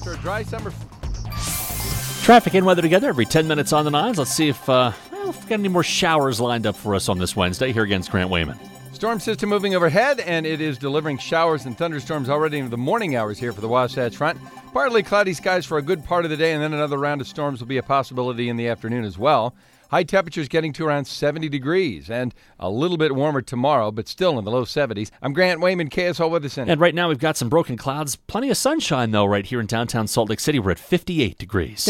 after a dry summer. Traffic and weather together every 10 minutes on the nines. Let's see if we've got any more showers lined up for us on this Wednesday. Here against Grant Wayman. Storm system moving overhead, and it is delivering showers and thunderstorms already into the morning hours here for the Wasatch Front. Partly cloudy skies for a good part of the day, and then another round of storms will be a possibility in the afternoon as well. High temperatures getting to around 70 degrees, and a little bit warmer tomorrow, but still in the low 70s. I'm Grant Wayman, KSL Weather Center. And right now we've got some broken clouds. Plenty of sunshine, though, right here in downtown Salt Lake City. We're at 58 degrees.